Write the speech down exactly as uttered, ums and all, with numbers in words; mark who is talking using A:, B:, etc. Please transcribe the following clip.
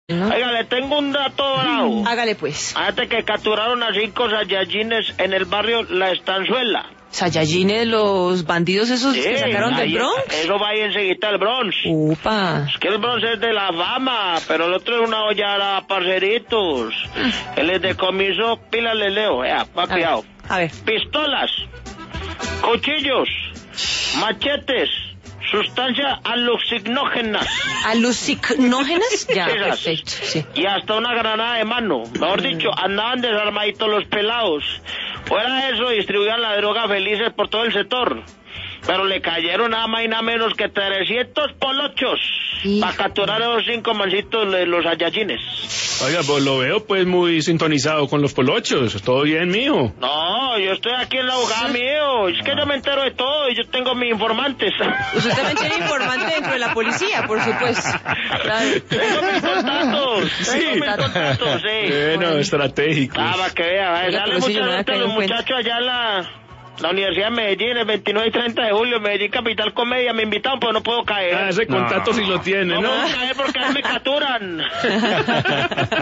A: ¿no?
B: Oiga, le tengo un dato bravo.
A: Hágale pues.
B: Fíjate que capturaron a cinco saiyajines en el barrio La Estanzuela.
A: Saiyajines, los bandidos esos
B: Sí,
A: que sacaron del
B: ahí-
A: Bronx.
B: Eso va ahí enseguida el Bronx.
A: Upa.
B: Es que el Bronx es de la fama, pero el otro es una hollada, parceritos. El es decomiso, pila le leo, ya, va
A: A ver,
B: cuidado.
A: a ver.
B: Pistolas, cuchillos, machetes, sustancias alucinógenas.
A: ¿Alucinógenas? Ya,
B: Esas.
A: perfecto, sí.
B: Y hasta una granada de mano. Mejor dicho, andaban desarmaditos los pelados. Fuera de eso, distribuían la droga felices por todo el sector. Pero le cayeron nada más y nada menos que trescientos polochos
A: Hijo.
B: para capturar a los cinco mancitos de los saiyajines.
C: Oiga, pues lo veo pues muy sintonizado con los polochos. ¿Todo bien, mijo?
B: No, yo estoy aquí en la abogada mío. Es que yo me entero de todo y yo tengo mis informantes.
A: Usted también tiene informante dentro de la policía, por supuesto. Claro.
B: Tengo mis contactos.
C: Sí.
B: Tengo mis contactos, sí.
C: Bueno,
A: Bueno.
C: estratégico.
B: Ah, para que vea,
A: Oiga,
B: sale
A: pero sí, yo
B: mucha
A: no había
B: gente,
A: caído
B: los
A: en cuenta.
B: muchachos allá en la, la Universidad de Medellín, el veintinueve y treinta de julio, Medellín Capital Comedia, me invitaron, pero no puedo caer.
C: Ah, ese contacto sí lo tiene,
B: no
C: ¿no?
B: puedo caer porque a mí me capturan.